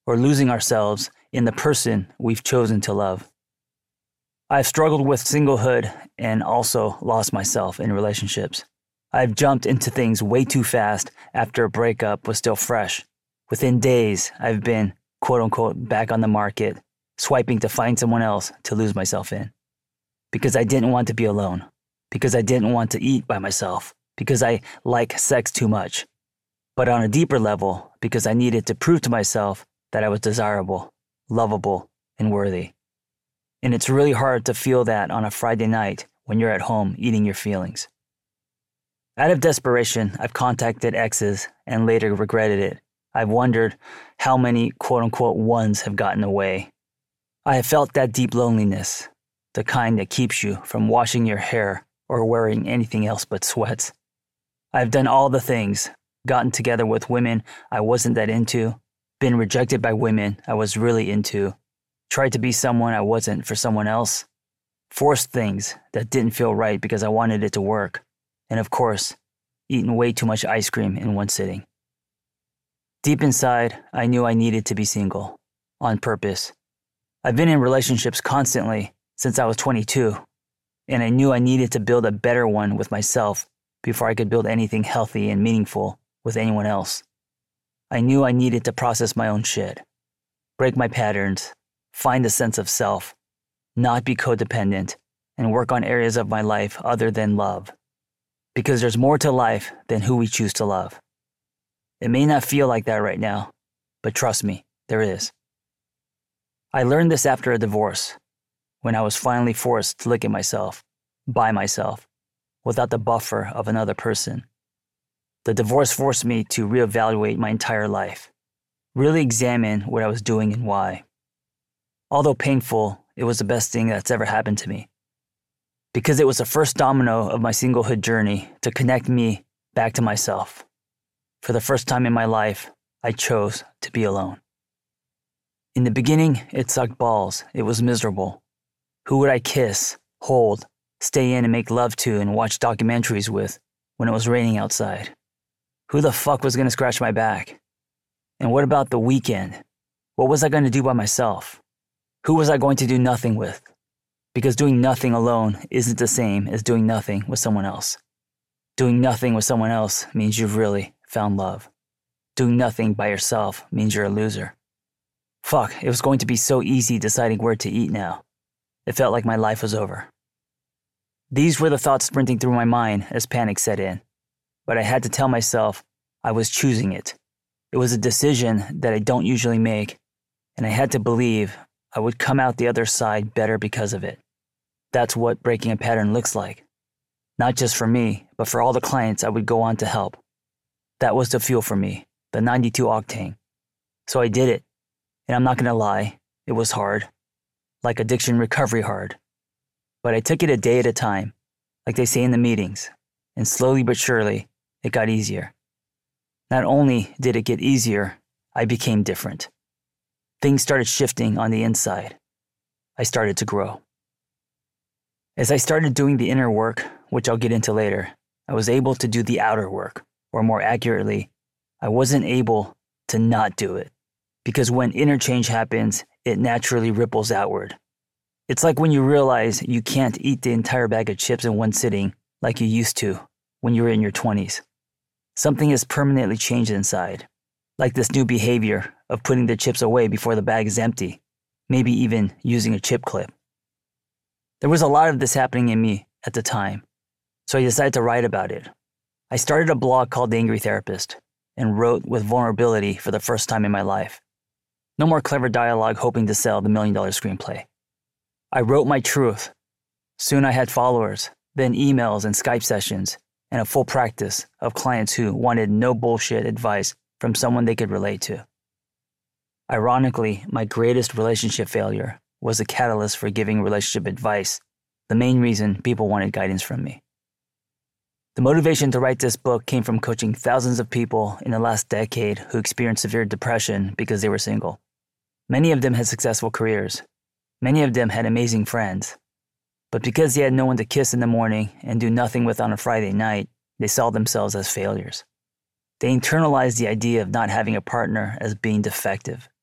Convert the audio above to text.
or losing ourselves in the person we've chosen to love. I've struggled with singlehood and also lost myself in relationships. I've jumped into things way too fast after a breakup was still fresh. Within days, I've been, quote unquote, back on the market, swiping to find someone else to lose myself in. Because I didn't want to be alone. Because I didn't want to eat by myself. Because I like sex too much. But on a deeper level, because I needed to prove to myself that I was desirable, lovable, and worthy. And it's really hard to feel that on a Friday night when you're at home eating your feelings. Out of desperation, I've contacted exes and later regretted it. I've wondered how many quote-unquote ones have gotten away. I have felt that deep loneliness, the kind that keeps you from washing your hair or wearing anything else but sweats. I've done all the things, gotten together with women I wasn't that into, been rejected by women I was really into, tried to be someone I wasn't for someone else, forced things that didn't feel right because I wanted it to work, and of course, eaten way too much ice cream in one sitting. Deep inside, I knew I needed to be single, on purpose. I've been in relationships constantly since I was 22, and I knew I needed to build a better one with myself before I could build anything healthy and meaningful with anyone else. I knew I needed to process my own shit, break my patterns, find a sense of self, not be codependent, and work on areas of my life other than love. Because there's more to life than who we choose to love. It may not feel like that right now, but trust me, there is. I learned this after a divorce, when I was finally forced to look at myself, by myself, without the buffer of another person. The divorce forced me to reevaluate my entire life, really examine what I was doing and why. Although painful, it was the best thing that's ever happened to me. Because it was the first domino of my singlehood journey to connect me back to myself. For the first time in my life, I chose to be alone. In the beginning, it sucked balls. It was miserable. Who would I kiss, hold, stay in and make love to and watch documentaries with when it was raining outside? Who the fuck was going to scratch my back? And what about the weekend? What was I going to do by myself? Who was I going to do nothing with? Because doing nothing alone isn't the same as doing nothing with someone else. Doing nothing with someone else means you've really found love. Doing nothing by yourself means you're a loser. Fuck, it was going to be so easy deciding where to eat now. It felt like my life was over. These were the thoughts sprinting through my mind as panic set in. But I had to tell myself I was choosing it. It was a decision that I don't usually make, and I had to believe I would come out the other side better because of it. That's what breaking a pattern looks like. Not just for me, but for all the clients I would go on to help. That was the fuel for me, the 92 octane. So I did it. And I'm not going to lie, it was hard. Like addiction recovery hard. But I took it a day at a time, like they say in the meetings. And slowly but surely, it got easier. Not only did it get easier, I became different. Things started shifting on the inside. I started to grow. As I started doing the inner work, which I'll get into later, I was able to do the outer work, or more accurately, I wasn't able to not do it. Because when interchange happens, it naturally ripples outward. It's like when you realize you can't eat the entire bag of chips in one sitting like you used to when you were in your 20s. Something has permanently changed inside, like this new behavior of putting the chips away before the bag is empty, maybe even using a chip clip. There was a lot of this happening in me at the time, so I decided to write about it. I started a blog called The Angry Therapist and wrote with vulnerability for the first time in my life. No more clever dialogue hoping to sell the $1 million screenplay. I wrote my truth. Soon I had followers, then emails and Skype sessions, and a full practice of clients who wanted no bullshit advice from someone they could relate to. Ironically, my greatest relationship failure was a catalyst for giving relationship advice, the main reason people wanted guidance from me. The motivation to write this book came from coaching thousands of people in the last decade who experienced severe depression because they were single. Many of them had successful careers. Many of them had amazing friends. But because they had no one to kiss in the morning and do nothing with on a Friday night, they saw themselves as failures. They internalized the idea of not having a partner as being defective.